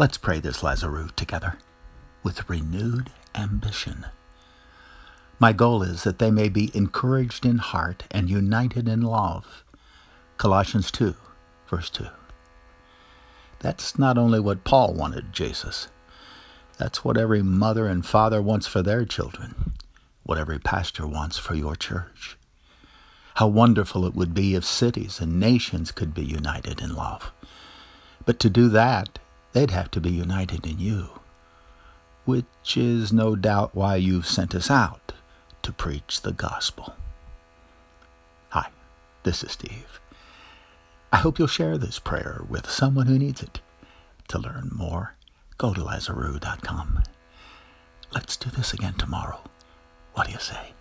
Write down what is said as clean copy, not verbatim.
Let's pray this Lazarus together with renewed ambition. My goal is that they may be encouraged in heart and united in love. Colossians 2, verse 2. That's not only what Paul wanted, Jesus. That's what every mother and father wants for their children, what every pastor wants for your church. How wonderful it would be if cities and nations could be united in love. But to do that, they'd have to be united in you, which is no doubt why you've sent us out to preach the gospel. Hi, this is Steve. I hope you'll share this prayer with someone who needs it. To learn more, go to Lazarus.com. Let's do this again tomorrow. What do you say?